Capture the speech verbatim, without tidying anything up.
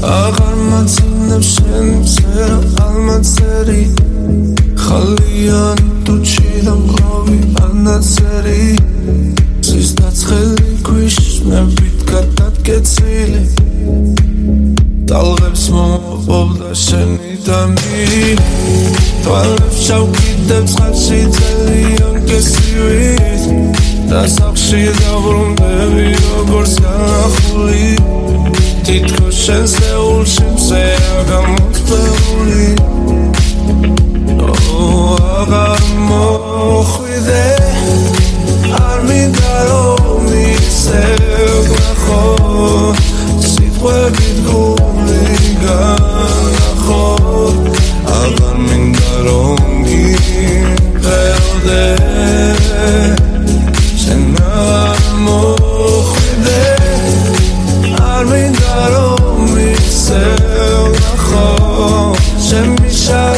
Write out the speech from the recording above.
აღარ მაცინებ შენს ვერა ალმაცერი ხალიანი ტუჩი და მყავი ანაცერი ზის დაცხელი ქვიშნებით გადადგეცილი ტალღებს მომოპოვდა შენი დამი თვალებს ჩავკიდებ ცხადში ძალიან კესივით და სახში დავრუნდები როგორც განახული თითქოს შენს ეულში მზეა გამოგწეული აღარ მოხვიდე არ მინდა რომ ისევ ვნახო სიტყვებით გული განახო აღარ მინდა რომ გიმღეროდე შენ აღარ მოხვიდე არ მინდა რომ ისევ ვნახო შენ მიშა